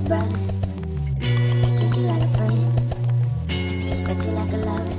brother, treat you like a friend, respect you like a lover.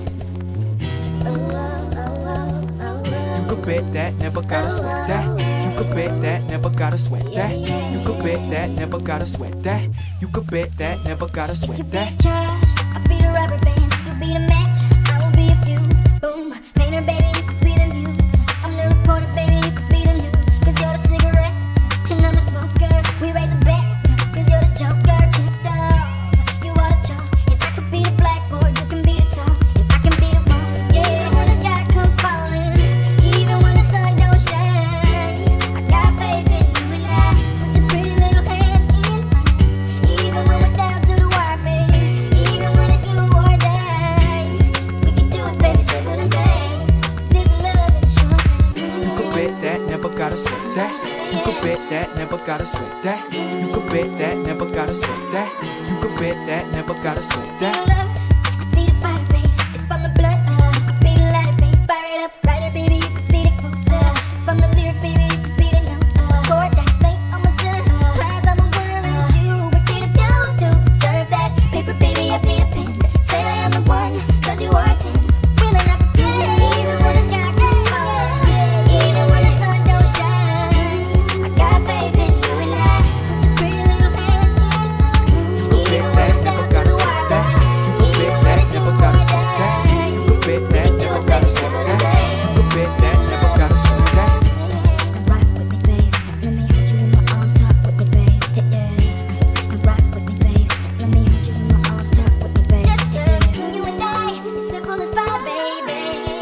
You could bet that, never gotta sweat that. You could bet that, never gotta sweat that. You could bet that, never gotta sweat that. You could bet that, never gotta If you sweat be that. the trash, I'll be the rubber band. You be the match, I will be a fuse. Boom, painter, baby, you could be the muse. I'm the reporter, baby, you could be the news. Cause you're the cigarette, and I'm the smoker. We raise a bet, cause you're the joker. Checked off, you are the chalk. And I could be the blackboard, you can be the top. And I can be the one, yeah, when the sky comes falling. Even when the sun don't shine, I got faith in you and I. So put your pretty little hand in mine. Even when we're down to the wire, baby. Even when it's you or die. We can do it, baby, simple and plain. 'Cause this love is a short thing. You could bet that, never gotta sweat that. You could bet that, never gotta sweat that. You could bet that, never gotta sweat that. You could bet that, never gotta sweat that. I be the fire, baby. If I'm the blood, I be the lighter, baby. Fire it up, writer, baby. You could be the quote. If I'm the lyric, baby, you could be the note. Chord that saint, I'm a sinner. Eyes, I'm a winner, and it's you. What can I do to deserve that? Paper, baby, I be the pen. Say that I'm the one, 'cause you are 10. Really not pretend. Even when the sky gets falling, even when the sun don't shine, I got faith in you and I. So put your pretty little hand in mine. Even when I'm down to the wire, baby. Even when it's you or die. You could bet that, never gotta sweat that. You could bet that, never gotta sweat that. Rock with me, babe. Let me hold you in my arms, talk with me, babe. Yeah. Rock with me, babe. Let me hold you in my arms, talk with me, babe. Yes, sir. You and I, it's simple as pie, baby.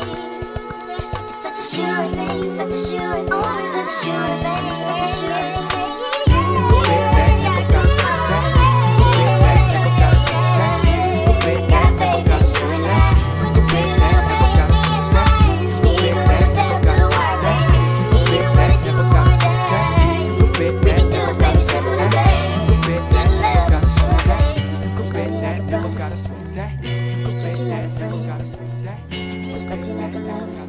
It's such a sure thing, such a sure thing, oh, such a sure thing, such a sure thing. Never gotta sweat that. You could bet that, never gotta sweat that. Respect you like a lover.